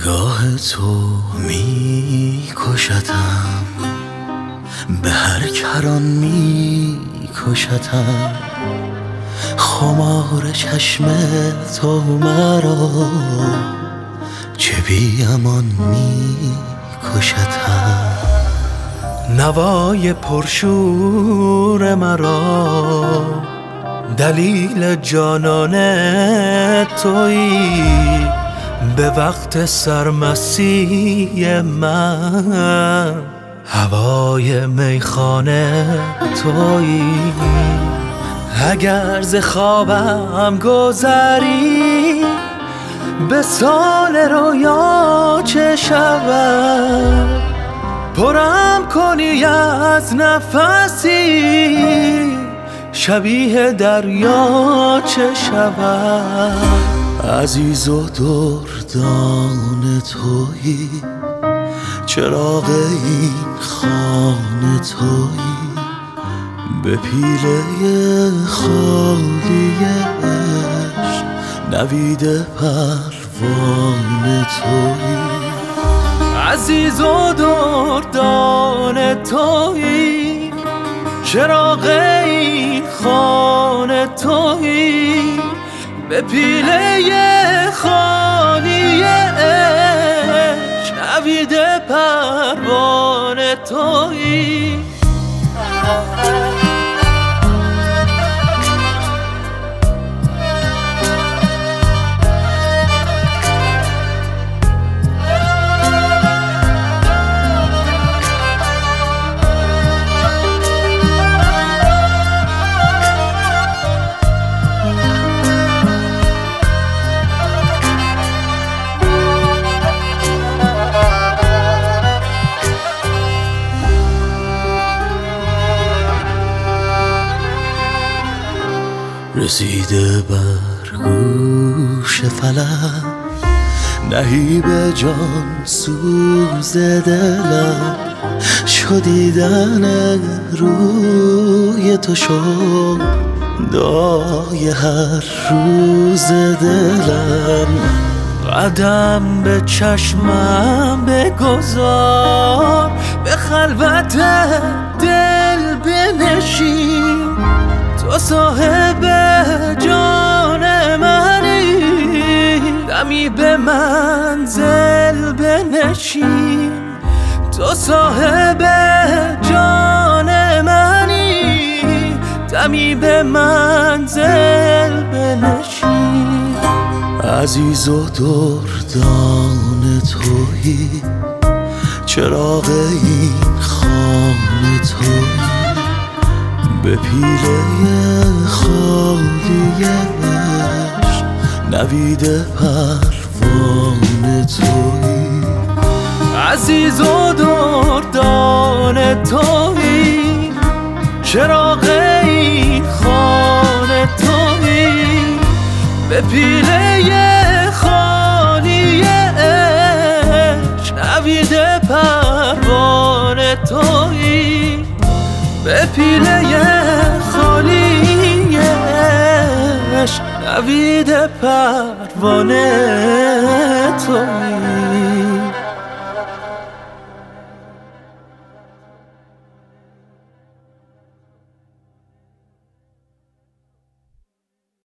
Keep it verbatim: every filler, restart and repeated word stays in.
نگاه تو می کشتم، به هر کران می کشتم. خمار چشم تو مرا چه بی امان می کشتم. نوای پرشور مرا دلیل جانان تویی، به وقت سرمستی من هوای میخانه تویی. اگر ز خوابم گذری به سال رویا چه شود، پرم کنی از نفسی شبیه دریا چه شود. عزیز و دردان تویی، چراغ این خانه تویی، به پیله خالی عشق نوید پروانه تویی. عزیز و دردان تویی، چراغ این خانه تویی، به پیله خالی عشق نوید پروانه تویی. رسیده بر گوش فلک نهیب جان سوز دلم، شدیدن روی تو شد دعای هر روز دلم. قدم به چشمم بگذار، به خلوت دل بنشین، تو صاحب جان منی، دمی به منزل بنشین. تو صاحب جان منی، دمی به منزل بنشین. عزیز و دردان تویی، چراغ این خانه تویی، به پیله خالی عشق نوید پروانه تویی. عزیز و دردان تویی، چراغ این خانه تویی، به پیله خالی عشق نوید پروانه تویی، به پیله خالی عشق نوید پروانه تویی.